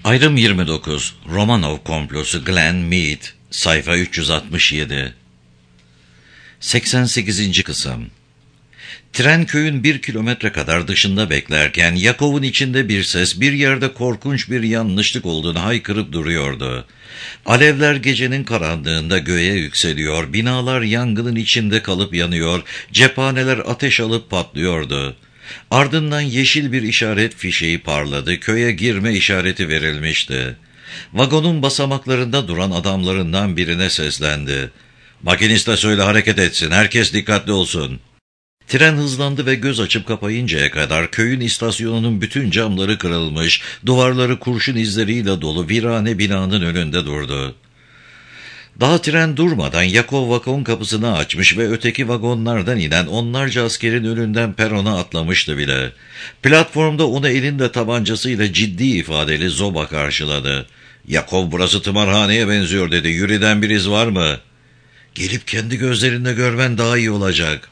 Ayrım 29. Romanov komplosu Glenn Mead. Sayfa 367. 88. kısım. Tren köyün 1 kilometre kadar dışında beklerken Yakov'un içinde bir ses bir yerde korkunç bir yanlışlık olduğunu haykırıp duruyordu. Alevler gecenin karanlığında göğe yükseliyor, binalar yangının içinde kalıp yanıyor, cephaneler ateş alıp patlıyordu. Ardından yeşil bir işaret fişeği parladı, köye girme işareti verilmişti. Vagonun basamaklarında duran adamlarından birine seslendi. "Makiniste söyle hareket etsin, herkes dikkatli olsun." Tren hızlandı ve göz açıp kapayıncaya kadar köyün istasyonunun bütün camları kırılmış, duvarları kurşun izleriyle dolu virane binanın önünde durdu. Daha tren durmadan Yakov vagon kapısını açmış ve öteki vagonlardan inen onlarca askerin önünden perona atlamıştı bile. Platformda onu elinde tabancasıyla ciddi ifadeli Zoba karşıladı. "Yakov, burası tımarhaneye benziyor," dedi. "Yuri'den bir iz var mı?" "Gelip kendi gözlerinle görmen daha iyi olacak."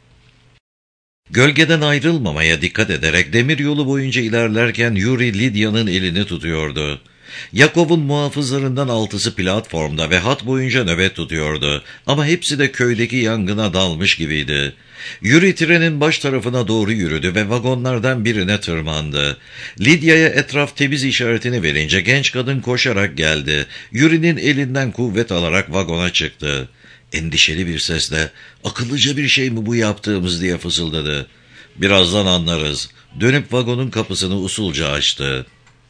Gölgeden ayrılmamaya dikkat ederek demiryolu boyunca ilerlerken Yuri Lidya'nın elini tutuyordu. Yakov'un muhafızlarından 6'sı platformda ve hat boyunca nöbet tutuyordu ama hepsi de köydeki yangına dalmış gibiydi. Yuri trenin baş tarafına doğru yürüdü ve vagonlardan birine tırmandı. Lidya'ya etraf temiz işaretini verince genç kadın koşarak geldi. Yuri'nin elinden kuvvet alarak vagona çıktı. Endişeli bir sesle, "Akıllıca bir şey mi bu yaptığımız?" diye fısıldadı. "Birazdan anlarız." Dönüp vagonun kapısını usulca açtı.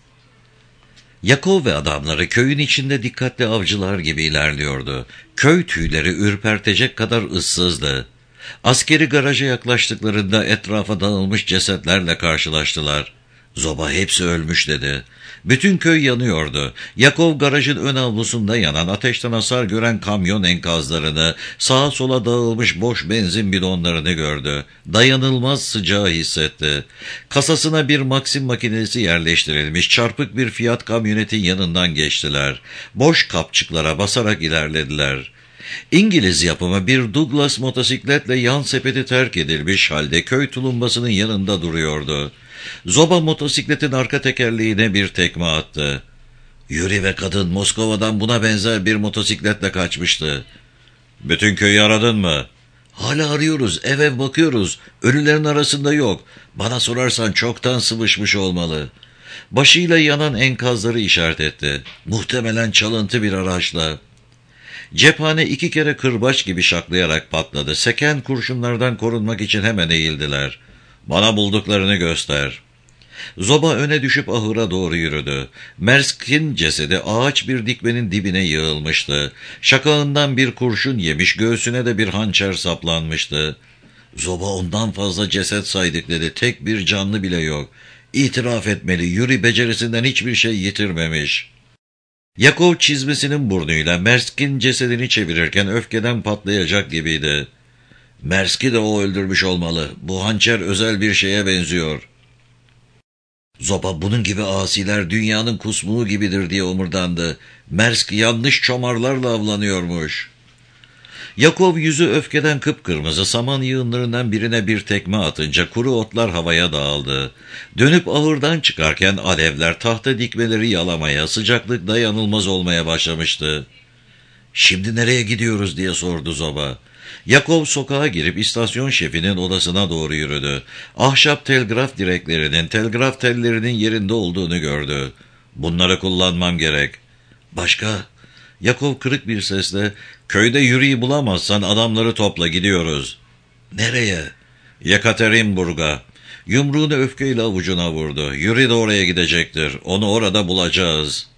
Yakov ve adamları köyün içinde dikkatli avcılar gibi ilerliyordu. Köy tüyleri ürpertecek kadar ıssızdı. Askeri garaja yaklaştıklarında etrafa dağılmış cesetlerle karşılaştılar. "Zoba, hepsi ölmüş," dedi. Bütün köy yanıyordu. Yakov garajın ön avlusunda yanan, ateşten hasar gören kamyon enkazlarını, sağa sola dağılmış boş benzin bidonlarını gördü. Dayanılmaz sıcağı hissetti. Kasasına bir Maxim makinesi yerleştirilmiş çarpık bir Fiat kamyonetin yanından geçtiler. Boş kapçıklara basarak ilerlediler. İngiliz yapımı bir Douglas motosikletle yan sepeti terk edilmiş halde köy tulumbasının yanında duruyordu. Zoba motosikletin arka tekerleğine bir tekme attı. "Yuri ve kadın Moskova'dan buna benzer bir motosikletle kaçmıştı." "Bütün köyü aradın mı?" "Hala arıyoruz, ev bakıyoruz. Ölülerin arasında yok. Bana sorarsan çoktan sıvışmış olmalı." Başıyla yanan enkazları işaret etti. "Muhtemelen çalıntı bir araçla." Cephane 2 kere kırbaç gibi şaklayarak patladı. Seken kurşunlardan korunmak için hemen eğildiler. "Bana bulduklarını göster." Zoba öne düşüp ahıra doğru yürüdü. Mersk'in cesedi ağaç bir dikmenin dibine yığılmıştı. Şakağından bir kurşun yemiş, göğsüne de bir hançer saplanmıştı. "Zoba, ondan fazla ceset saydık," dedi. "Tek bir canlı bile yok. İtiraf etmeli, Yuri becerisinden hiçbir şey yitirmemiş." Yakov çizmesinin burnuyla Mersk'in cesedini çevirirken öfkeden patlayacak gibiydi. "Mersk'i de o öldürmüş olmalı. Bu hançer özel bir şeye benziyor." Zoba, "Bunun gibi asiler dünyanın kusmuğu gibidir," diye omurdandı. "Mersk yanlış çomarlarla avlanıyormuş." Yakov yüzü öfkeden kıpkırmızı, saman yığınlarından birine bir tekme atınca kuru otlar havaya dağıldı. Dönüp ahırdan çıkarken alevler tahta dikmeleri yalamaya, sıcaklık dayanılmaz olmaya başlamıştı. "Şimdi nereye gidiyoruz?" diye sordu Zoba. Yakov sokağa girip istasyon şefinin odasına doğru yürüdü. Ahşap telgraf direklerinin, telgraf tellerinin yerinde olduğunu gördü. "Bunları kullanmam gerek." "Başka?" Yakov kırık bir sesle, "Köyde Yuri'yi bulamazsan adamları topla, gidiyoruz." "Nereye?" "Yekaterinburg'a." Yumruğunu öfkeyle avucuna vurdu. "Yuri de oraya gidecektir. Onu orada bulacağız."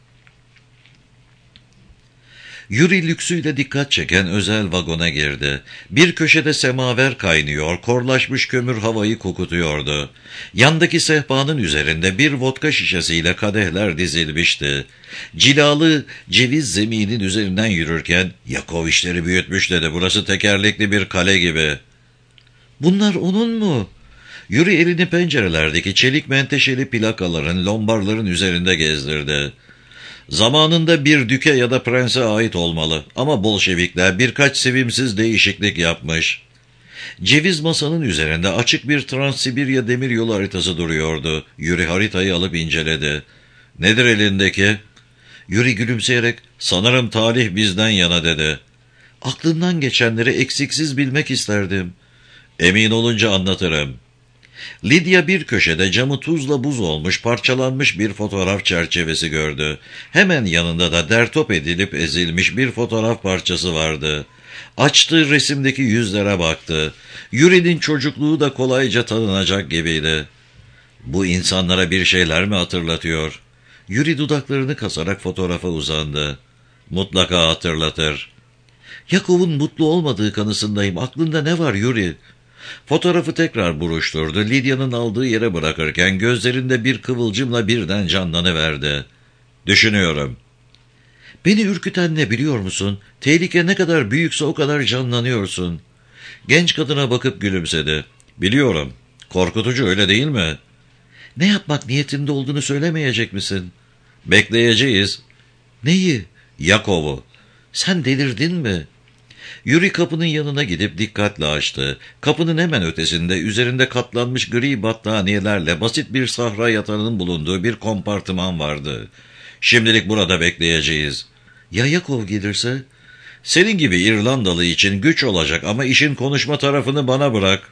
Yuri lüksüyle dikkat çeken özel vagona girdi. Bir köşede semaver kaynıyor, korlaşmış kömür havayı kokutuyordu. Yandaki sehpanın üzerinde bir vodka şişesiyle kadehler dizilmişti. Cilalı ceviz zeminin üzerinden yürürken, "Yakov işleri büyütmüş," dedi. "Burası tekerlekli bir kale gibi." "Bunlar onun mu?" Yuri elini pencerelerdeki çelik menteşeli plakaların, lombarların üzerinde gezdirdi. "Zamanında bir düke ya da prense ait olmalı ama Bolşevikler birkaç sevimsiz değişiklik yapmış." Ceviz masanın üzerinde açık bir Transsibirya demiryolu haritası duruyordu. Yuri haritayı alıp inceledi. Nedir elindeki? Yuri gülümseyerek, sanırım talih bizden yana dedi. Aklından geçenleri eksiksiz bilmek isterdim. Emin olunca anlatırım. Lidya bir köşede camı tuzla buz olmuş, parçalanmış bir fotoğraf çerçevesi gördü. Hemen yanında da dertop edilip ezilmiş bir fotoğraf parçası vardı. Açtığı resimdeki yüzlere baktı. Yuri'nin çocukluğu da kolayca tanınacak gibiydi. Bu insanlara bir şeyler mi hatırlatıyor? Yuri dudaklarını kasarak fotoğrafa uzandı. Mutlaka hatırlatır. Yakov'un mutlu olmadığı kanısındayım. Aklında ne var Yuri? Fotoğrafı tekrar buruşturdu. Lidya'nın aldığı yere bırakırken gözlerinde bir kıvılcımla birden canlanıverdi. Düşünüyorum. Beni ürküten ne biliyor musun? Tehlike ne kadar büyükse o kadar canlanıyorsun. Genç kadına bakıp gülümsedi. Biliyorum. Korkutucu, öyle değil mi? Ne yapmak niyetinde olduğunu söylemeyecek misin? Bekleyeceğiz. Neyi? Yakov'u. Sen delirdin mi? Yuri kapının yanına gidip dikkatle açtı. Kapının hemen ötesinde üzerinde katlanmış gri battaniyelerle basit bir sahra yatağının bulunduğu bir kompartıman vardı. Şimdilik burada bekleyeceğiz. Ya Yakov gelirse? Senin gibi İrlandalı için güç olacak ama işin konuşma tarafını bana bırak.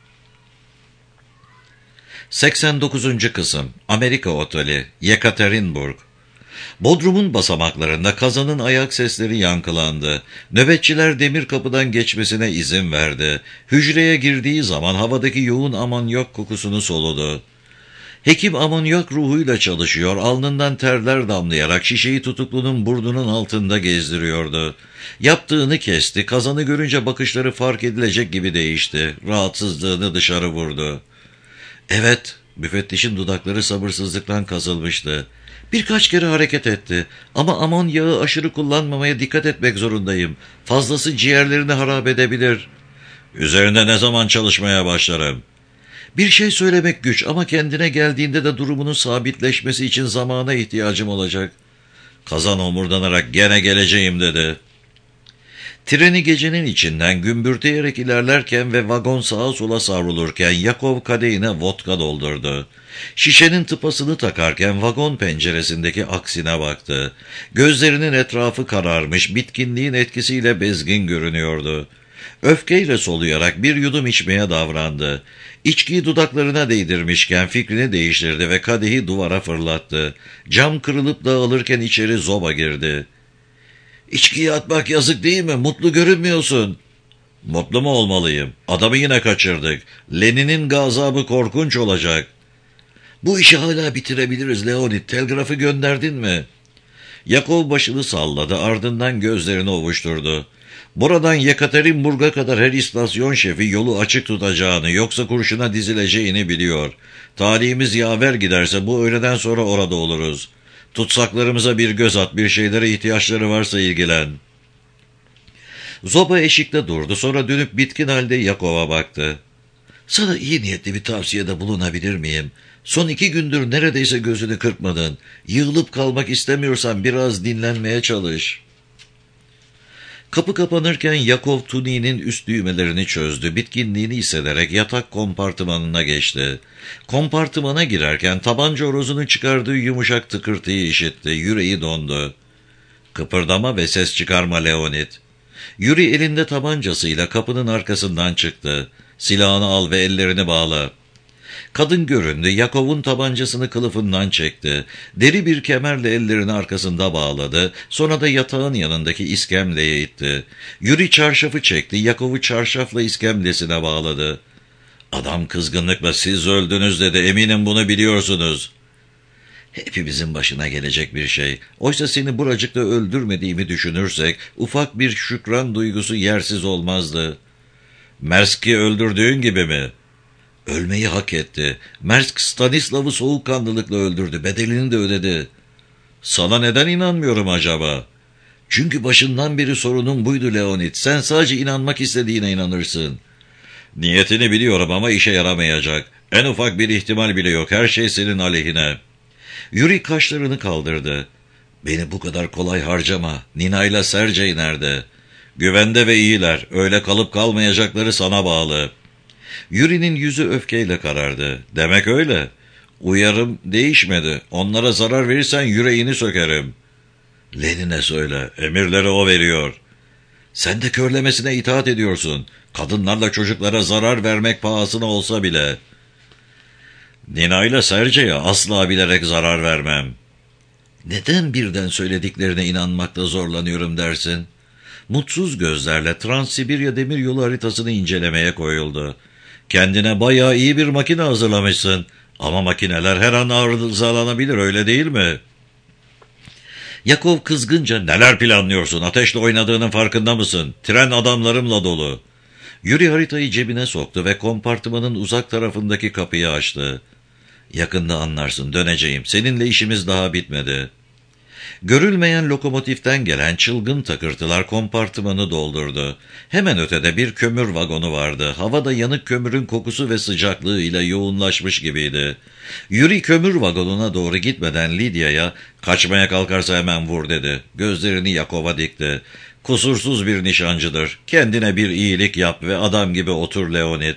89. Kısım Amerika Oteli, Yekaterinburg. Bodrum'un basamaklarında kazanın ayak sesleri yankılandı. Nöbetçiler demir kapıdan geçmesine izin verdi. Hücreye girdiği zaman havadaki yoğun amonyak kokusunu soludu. Hekim amonyak ruhuyla çalışıyor, alnından terler damlayarak şişeyi tutuklunun burnunun altında gezdiriyordu. Yaptığını kesti, kazanı görünce bakışları fark edilecek gibi değişti. Rahatsızlığını dışarı vurdu. Evet, müfettişin dudakları sabırsızlıktan kazılmıştı. Birkaç kere hareket etti ama amonyağı aşırı kullanmamaya dikkat etmek zorundayım. Fazlası ciğerlerini harap edebilir. Üzerinde ne zaman çalışmaya başlarım? Bir şey söylemek güç ama kendine geldiğinde de durumunun sabitleşmesi için zamana ihtiyacım olacak. Kazan omurdanarak gene geleceğim dedi. Treni gecenin içinden gümbürteyerek ilerlerken ve vagon sağa sola savrulurken Yakov kadehine vodka doldurdu. Şişenin tıpasını takarken vagon penceresindeki aksine baktı. Gözlerinin etrafı kararmış, bitkinliğin etkisiyle bezgin görünüyordu. Öfkeyle soluyarak bir yudum içmeye davrandı. İçkiyi dudaklarına değdirmişken fikrini değiştirdi ve kadehi duvara fırlattı. Cam kırılıp dağılırken içeri zoba girdi. İçkiyi atmak yazık değil mi? Mutlu görünmüyorsun. Mutlu mu olmalıyım? Adamı yine kaçırdık. Lenin'in gazabı korkunç olacak. Bu işi hala bitirebiliriz Leonid. Telgrafı gönderdin mi? Yakov başını salladı, ardından gözlerini ovuşturdu. Buradan Yekaterinburg'a kadar her istasyon şefi yolu açık tutacağını, yoksa kurşuna dizileceğini biliyor. Talihimiz yaver giderse bu öğleden sonra orada oluruz. Tutsaklarımıza bir göz at, bir şeylere ihtiyaçları varsa ilgilen. Zoba eşikte durdu, sonra dönüp bitkin halde Yakov'a baktı. Sana iyi niyetli bir tavsiyede bulunabilir miyim? Son 2 gündür neredeyse gözünü kırpmadın. Yığılıp kalmak istemiyorsan biraz dinlenmeye çalış. Kapı kapanırken Yakov tuniğinin üst düğmelerini çözdü. Bitkinliğini hissederek yatak kompartımanına geçti. Kompartımana girerken tabanca horozunun çıkardığı yumuşak tıkırtıyı işitti. Yüreği dondu. Kıpırdama ve ses çıkarma Leonid. Yuri elinde tabancasıyla kapının arkasından çıktı. Silahını al ve ellerini bağla. Kadın göründü. Yakov'un tabancasını kılıfından çekti. Deri bir kemerle ellerini arkasında bağladı. Sonra da yatağın yanındaki iskemleye itti. Yuri çarşafı çekti. Yakov'u çarşafla iskemlesine bağladı. Adam kızgınlıkla siz öldünüz dedi. Eminim bunu biliyorsunuz. Hepimizin başına gelecek bir şey. Oysa seni buracıkta öldürmediğimi düşünürsek ufak bir şükran duygusu yersiz olmazdı. Mersk'i öldürdüğün gibi mi? Ölmeyi hak etti. Mersk Stanislav'ı soğukkanlılıkla öldürdü. Bedelini de ödedi. Sana neden inanmıyorum acaba? Çünkü başından beri sorunun buydu Leonid. Sen sadece inanmak istediğine inanırsın. Niyetini biliyorum ama işe yaramayacak. En ufak bir ihtimal bile yok. Her şey senin aleyhine. Yuri kaşlarını kaldırdı. Beni bu kadar kolay harcama. Nina ile Sergey nerede? Güvende ve iyiler. Öyle kalıp kalmayacakları sana bağlı. Yuri'nin yüzü öfkeyle karardı. Demek öyle. Uyarım değişmedi. Onlara zarar verirsen yüreğini sökerim. Lenin'e söyle, emirleri o veriyor. Sen de körlemesine itaat ediyorsun. Kadınlarla çocuklara zarar vermek pahasına olsa bile. Nina ile Sergey'e asla bilerek zarar vermem. Neden birden söylediklerine inanmakta zorlanıyorum dersin? Mutsuz gözlerle Transsibirya demiryolu haritasını incelemeye koyuldu. Kendine bayağı iyi bir makine hazırlamışsın. Ama makineler her an arızalanabilir, öyle değil mi? Yakov kızgınca, neler planlıyorsun? Ateşle oynadığının farkında mısın? Tren adamlarımla dolu. Yuri haritayı cebine soktu ve kompartımanın uzak tarafındaki kapıyı açtı. Yakında anlarsın, döneceğim. Seninle işimiz daha bitmedi. Görülmeyen lokomotiften gelen çılgın takırtılar kompartımanı doldurdu. Hemen ötede bir kömür vagonu vardı. Havada yanık kömürün kokusu ve sıcaklığıyla yoğunlaşmış gibiydi. Yuri kömür vagonuna doğru gitmeden Lidya'ya, kaçmaya kalkarsa hemen vur dedi. Gözlerini Yakov'a dikti. Kusursuz bir nişancıdır. Kendine bir iyilik yap ve adam gibi otur Leonid.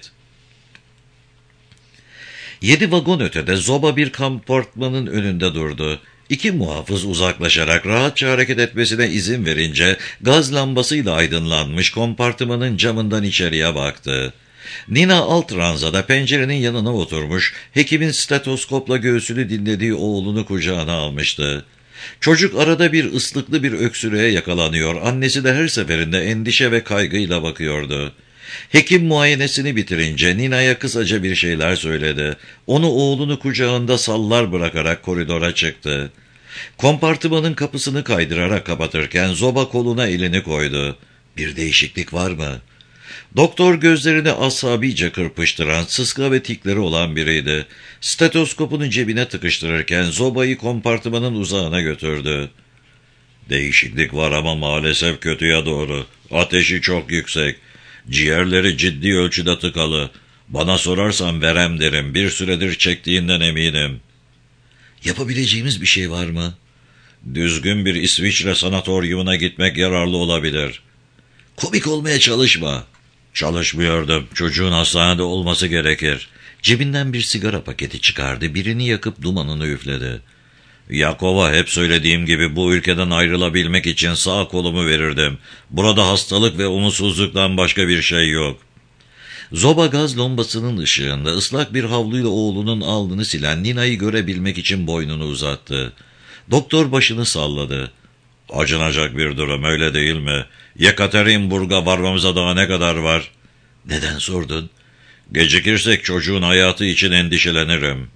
7 vagon ötede Zoba bir kompartmanın önünde durdu. 2 muhafız uzaklaşarak rahatça hareket etmesine izin verince gaz lambasıyla aydınlanmış kompartımanın camından içeriye baktı. Nina alt ranzada pencerenin yanına oturmuş, hekimin stetoskopla göğsünü dinlediği oğlunu kucağına almıştı. Çocuk arada bir ıslıklı bir öksürüğe yakalanıyor, annesi de her seferinde endişe ve kaygıyla bakıyordu. Hekim muayenesini bitirince Nina'ya kısaca bir şeyler söyledi. Onu oğlunu kucağında sallar bırakarak koridora çıktı. Kompartımanın kapısını kaydırarak kapatırken Zoba koluna elini koydu. Bir değişiklik var mı? Doktor gözlerini asabice kırpıştıran, sıska ve tikleri olan biriydi. Stetoskopunu cebine tıkıştırırken Zoba'yı kompartımanın uzağına götürdü. Değişiklik var ama maalesef kötüye doğru. Ateşi çok yüksek. Ciğerleri ciddi ölçüde tıkalı. Bana sorarsan verem derim. Bir süredir çektiğinden eminim. Yapabileceğimiz bir şey var mı? Düzgün bir İsviçre sanatoryumuna gitmek yararlı olabilir. Komik olmaya çalışma. Çalışmıyordum. Çocuğun hastanede olması gerekir. Cebinden bir sigara paketi çıkardı. Birini yakıp dumanını üfledi. Yakov'a hep söylediğim gibi bu ülkeden ayrılabilmek için sağ kolumu verirdim. Burada hastalık ve umutsuzluktan başka bir şey yok. Zoba gaz lombasının ışığında ıslak bir havluyla oğlunun alnını silen Nina'yı görebilmek için boynunu uzattı. Doktor başını salladı. Acınacak bir durum, öyle değil mi? Yekaterinburg'a varmamıza daha ne kadar var? Neden sordun? Gecikirsek çocuğun hayatı için endişelenirim.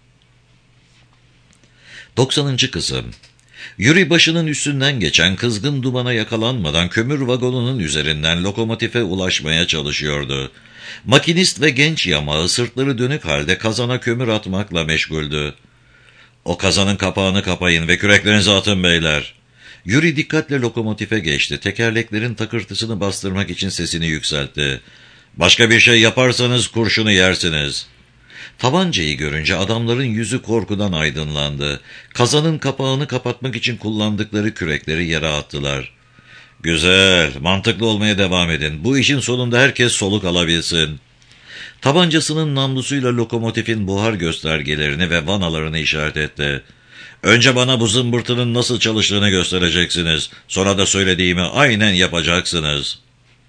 90. kısım. Yuri başının üstünden geçen kızgın dumana yakalanmadan kömür vagonunun üzerinden lokomotife ulaşmaya çalışıyordu. Makinist ve genç yamağı sırtları dönük halde kazana kömür atmakla meşguldü. O kazanın kapağını kapayın ve küreklerinizi atın beyler. Yuri dikkatle lokomotife geçti. Tekerleklerin takırtısını bastırmak için sesini yükseltti. Başka bir şey yaparsanız kurşunu yersiniz. Tabancayı görünce adamların yüzü korkudan aydınlandı. Kazanın kapağını kapatmak için kullandıkları kürekleri yere attılar. Güzel, mantıklı olmaya devam edin. Bu işin sonunda herkes soluk alabilsin. Tabancasının namlusuyla lokomotifin buhar göstergelerini ve vanalarını işaret etti. Önce bana bu zımbırtının nasıl çalıştığını göstereceksiniz. Sonra da söylediğimi aynen yapacaksınız.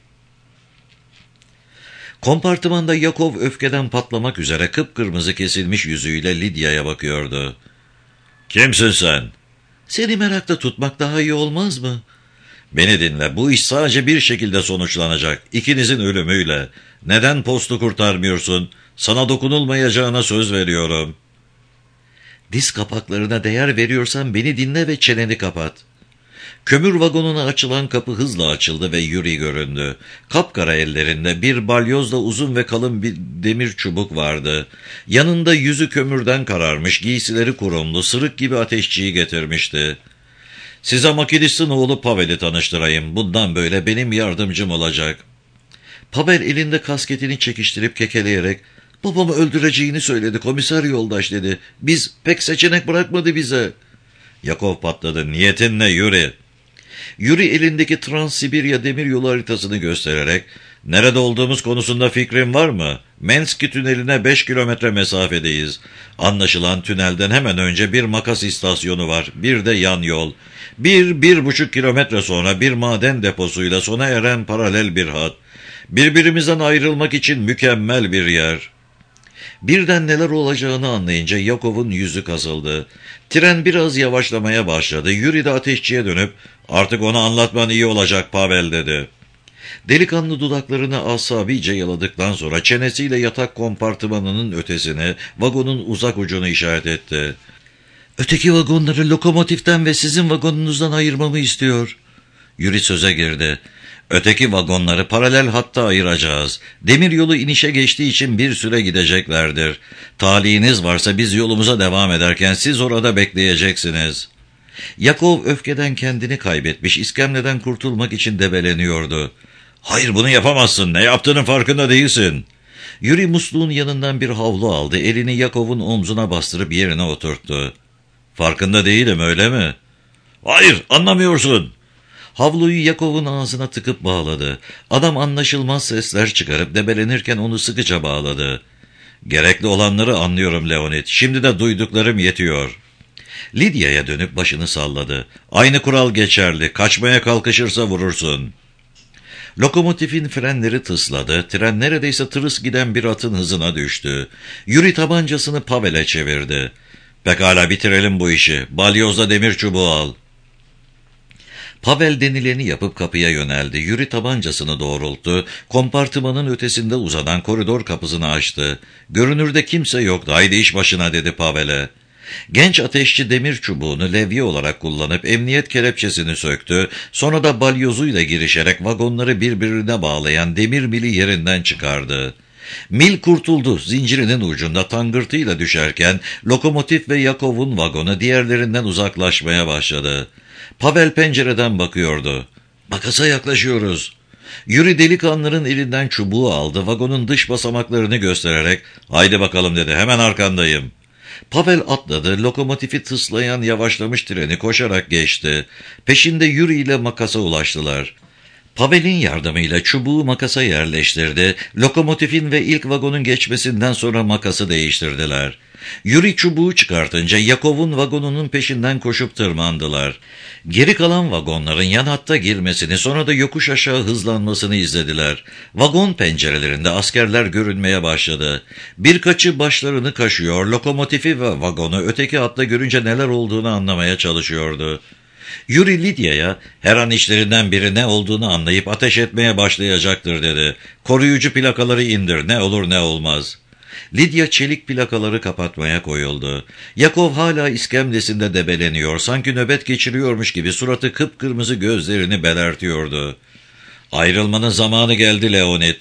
Kompartımanda Yakov öfkeden patlamak üzere kıpkırmızı kesilmiş yüzüyle Lidya'ya bakıyordu. Kimsin sen? Seni merakta tutmak daha iyi olmaz mı? Beni dinle, bu iş sadece bir şekilde sonuçlanacak. İkinizin ölümüyle. Neden postu kurtarmıyorsun? Sana dokunulmayacağına söz veriyorum. Diz kapaklarına değer veriyorsan beni dinle ve çeneni kapat. Kömür vagonuna açılan kapı hızla açıldı ve Yuri göründü. Kapkara ellerinde bir balyozla uzun ve kalın bir demir çubuk vardı. Yanında yüzü kömürden kararmış, giysileri kurumlu, sırık gibi ateşçiyi getirmişti. Size makinistin oğlu Pavel'i tanıştırayım. Bundan böyle benim yardımcım olacak. Pavel elinde kasketini çekiştirip kekeleyerek, babamı öldüreceğini söyledi, komiser yoldaş dedi. Biz pek seçenek bırakmadı bize. Yakov patladı. Niyetin ne Yuri? Yuri elindeki Transsibirya demiryolu haritasını göstererek, nerede olduğumuz konusunda fikrin var mı? Menski tüneline 5 kilometre mesafedeyiz. Anlaşılan tünelden hemen önce bir makas istasyonu var. Bir de yan yol. 1,5 kilometre sonra bir maden deposuyla sona eren paralel bir hat. Birbirimizden ayrılmak için mükemmel bir yer. Birden neler olacağını anlayınca Yakov'un yüzü kasıldı. Tren biraz yavaşlamaya başladı. Yuri de ateşçiye dönüp "Artık onu anlatman iyi olacak Pavel," dedi. Delikanlı dudaklarını asabice yaladıktan sonra çenesiyle yatak kompartımanının ötesine, vagonun uzak ucunu işaret etti. "Öteki vagonları lokomotiften ve sizin vagonunuzdan ayırmamı istiyor." Yuri söze girdi. "Öteki vagonları paralel hatta ayıracağız. Demiryolu inişe geçtiği için bir süre gideceklerdir. Talihiniz varsa biz yolumuza devam ederken siz orada bekleyeceksiniz." Yakov öfkeden kendini kaybetmiş, iskemleden kurtulmak için debeleniyordu. "Hayır, bunu yapamazsın. Ne yaptığının farkında değilsin." Yuri musluğun yanından bir havlu aldı. Elini Yakov'un omzuna bastırıp yerine oturttu. "Farkında değilim, öyle mi?" "Hayır, anlamıyorsun." Havluyu Yakov'un ağzına tıkıp bağladı. Adam anlaşılmaz sesler çıkarıp debelenirken onu sıkıca bağladı. "Gerekli olanları anlıyorum Leonid. Şimdi de duyduklarım yetiyor." Lidya'ya dönüp başını salladı. "Aynı kural geçerli. Kaçmaya kalkışırsa vurursun." Lokomotifin frenleri tısladı. Tren neredeyse tırıs giden bir atın hızına düştü. Yuri tabancasını Pavel'e çevirdi. "Pekala, bitirelim bu işi. Balyozla demir çubuğu al." Pavel denileni yapıp kapıya yöneldi. Yuri tabancasını doğrulttu. Kompartımanın ötesinde uzanan koridor kapısını açtı. "Görünürde kimse yoktu. Haydi iş başına," dedi Pavel'e. Genç ateşçi demir çubuğunu levye olarak kullanıp emniyet kelepçesini söktü. Sonra da balyozuyla girişerek vagonları birbirine bağlayan demir mili yerinden çıkardı. Mil kurtuldu. Zincirinin ucunda tangırtıyla düşerken lokomotif ve Yakov'un vagonu diğerlerinden uzaklaşmaya başladı. Pavel pencereden bakıyordu. "Makasa yaklaşıyoruz." Yuri delikanlıların elinden çubuğu aldı. Vagonun dış basamaklarını göstererek "Haydi bakalım," dedi. "Hemen arkandayım." Pavel atladı. Lokomotifi tıslayan yavaşlamış treni koşarak geçti. Peşinde Yuri ile makasa ulaştılar. Pavel'in yardımıyla çubuğu makasa yerleştirdi. Lokomotifin ve ilk vagonun geçmesinden sonra makası değiştirdiler. Yuri çubuğu çıkartınca Yakov'un vagonunun peşinden koşup tırmandılar. Geri kalan vagonların yan hatta girmesini, sonra da yokuş aşağı hızlanmasını izlediler. Vagon pencerelerinde askerler görünmeye başladı. Birkaçı başlarını kaşıyor, lokomotifi ve vagonu öteki hatta görünce neler olduğunu anlamaya çalışıyordu. Yuri Lidya'ya "Her an içlerinden biri ne olduğunu anlayıp ateş etmeye başlayacaktır," dedi. "Koruyucu plakaları indir, ne olur ne olmaz." Lidya çelik plakaları kapatmaya koyuldu. Yakov hala iskemlesinde debeleniyor, sanki nöbet geçiriyormuş gibi suratı kıpkırmızı, gözlerini belertiyordu. "Ayrılmanın zamanı geldi Leonid."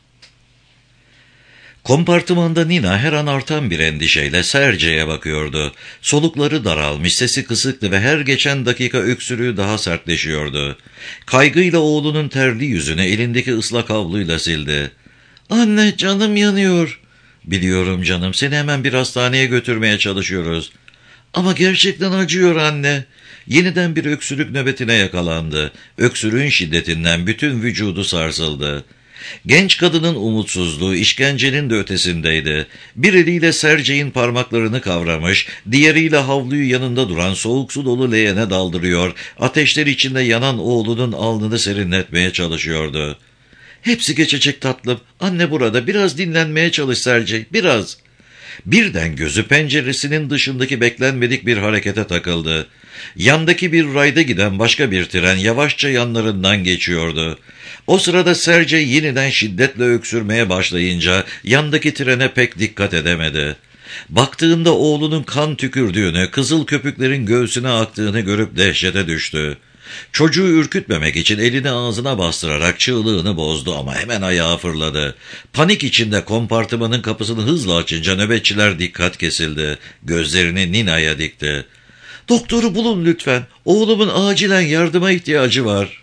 Kompartımanda Nina her an artan bir endişeyle Sergey'e bakıyordu. Solukları daralmış, sesi kısıktı ve her geçen dakika öksürüğü daha sertleşiyordu. Kaygıyla oğlunun terli yüzünü elindeki ıslak havluyla sildi. "Anne, canım yanıyor." "Biliyorum canım, seni hemen bir hastaneye götürmeye çalışıyoruz." "Ama gerçekten acıyor anne." Yeniden bir öksürük nöbetine yakalandı. Öksürüğün şiddetinden bütün vücudu sarsıldı. Genç kadının umutsuzluğu işkencenin de ötesindeydi. Bir eliyle Sergey'in parmaklarını kavramış, diğeriyle havluyu yanında duran soğuk su dolu leğene daldırıyor, ateşler içinde yanan oğlunun alnını serinletmeye çalışıyordu. "Hepsi geçecek tatlım. Anne burada. Biraz dinlenmeye çalış Sergey, biraz." Birden gözü penceresinin dışındaki beklenmedik bir harekete takıldı. Yandaki bir rayda giden başka bir tren yavaşça yanlarından geçiyordu. O sırada Sergey yeniden şiddetle öksürmeye başlayınca yandaki trene pek dikkat edemedi. Baktığında oğlunun kan tükürdüğünü, kızıl köpüklerin göğsüne aktığını görüp dehşete düştü. Çocuğu ürkütmemek için elini ağzına bastırarak çığlığını bozdu ama hemen ayağa fırladı. Panik içinde kompartımanın kapısını hızla açınca nöbetçiler dikkat kesildi. Gözlerini Nina'ya dikti. "Doktoru bulun lütfen. Oğlumun acilen yardıma ihtiyacı var."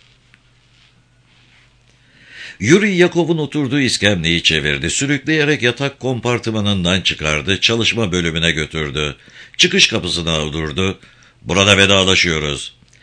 Yuri Yakov'un oturduğu iskemleyi çevirdi. Sürükleyerek yatak kompartımanından çıkardı. Çalışma bölümüne götürdü. Çıkış kapısına durdu. "Burada vedalaşıyoruz."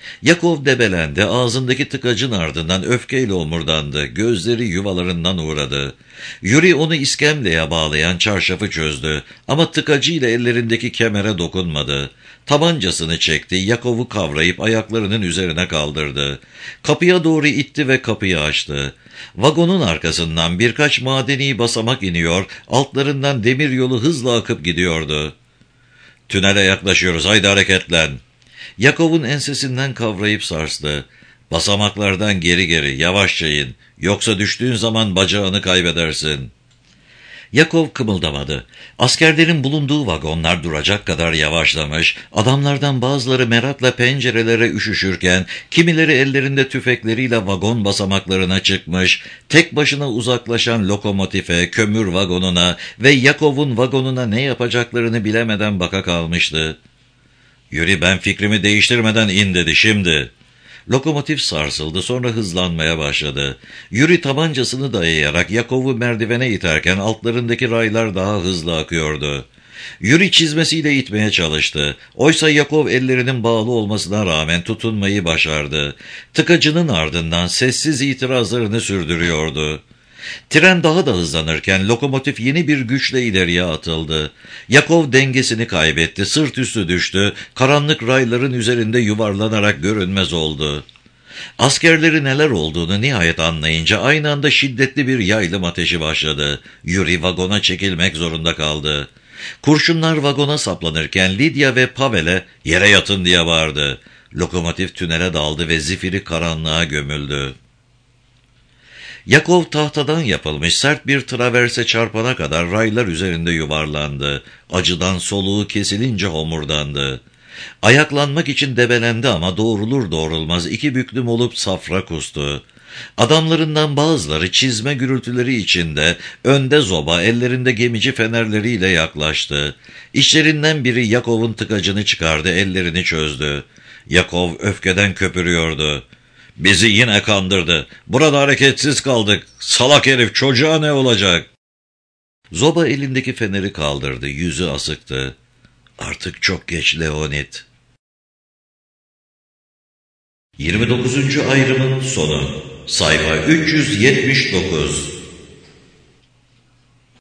Yakov debelendi, ağzındaki tıkacın ardından öfkeyle omurdandı, gözleri yuvalarından uğradı. Yuri onu iskemleye bağlayan çarşafı çözdü ama tıkacıyla ellerindeki kemere dokunmadı. Tabancasını çekti, Yakov'u kavrayıp ayaklarının üzerine kaldırdı. Kapıya doğru itti ve kapıyı açtı. Vagonun arkasından birkaç madeni basamak iniyor, altlarından demiryolu hızla akıp gidiyordu. "Tünele yaklaşıyoruz, haydi hareketlen." Yakov'un ensesinden kavrayıp sarstı. "Basamaklardan geri geri, yavaşça in. Yoksa düştüğün zaman bacağını kaybedersin." Yakov kımıldamadı. Askerlerin bulunduğu vagonlar duracak kadar yavaşlamış, adamlardan bazıları merakla pencerelere üşüşürken, kimileri ellerinde tüfekleriyle vagon basamaklarına çıkmış, tek başına uzaklaşan lokomotife, kömür vagonuna ve Yakov'un vagonuna ne yapacaklarını bilemeden baka kalmıştı. "Yuri, ben fikrimi değiştirmeden in" dedi, "şimdi." Lokomotif sarsıldı, sonra hızlanmaya başladı. Yuri tabancasını dayayarak Yakov'u merdivene iterken altlarındaki raylar daha hızlı akıyordu. Yuri çizmesiyle itmeye çalıştı. Oysa Yakov ellerinin bağlı olmasına rağmen tutunmayı başardı. Tıkacının ardından sessiz itirazlarını sürdürüyordu. Tren daha da hızlanırken lokomotif yeni bir güçle ileriye atıldı. Yakov dengesini kaybetti, sırt üstü düştü, karanlık rayların üzerinde yuvarlanarak görünmez oldu. Askerleri neler olduğunu nihayet anlayınca aynı anda şiddetli bir yaylım ateşi başladı. Yuri vagona çekilmek zorunda kaldı. Kurşunlar vagona saplanırken Lidya ve Pavel'e "Yere yatın" diye bağırdı. Lokomotif tünele daldı ve zifiri karanlığa gömüldü. Yakov tahtadan yapılmış sert bir traverse çarpana kadar raylar üzerinde yuvarlandı. Acıdan soluğu kesilince homurdandı. Ayaklanmak için debelendi ama doğrulur doğrulmaz iki büklüm olup safra kustu. Adamlarından bazıları çizme gürültüleri içinde, önde zoba, ellerinde gemici fenerleriyle yaklaştı. İşlerinden biri Yakov'un tıkacını çıkardı, ellerini çözdü. Yakov öfkeden köpürüyordu. "Bizi yine kandırdı. Burada hareketsiz kaldık. Salak herif, çocuğa ne olacak?" Zoba elindeki feneri kaldırdı, yüzü asıktı. "Artık çok geç Leonid." 29. ayrımın sonu. Sayfa 379.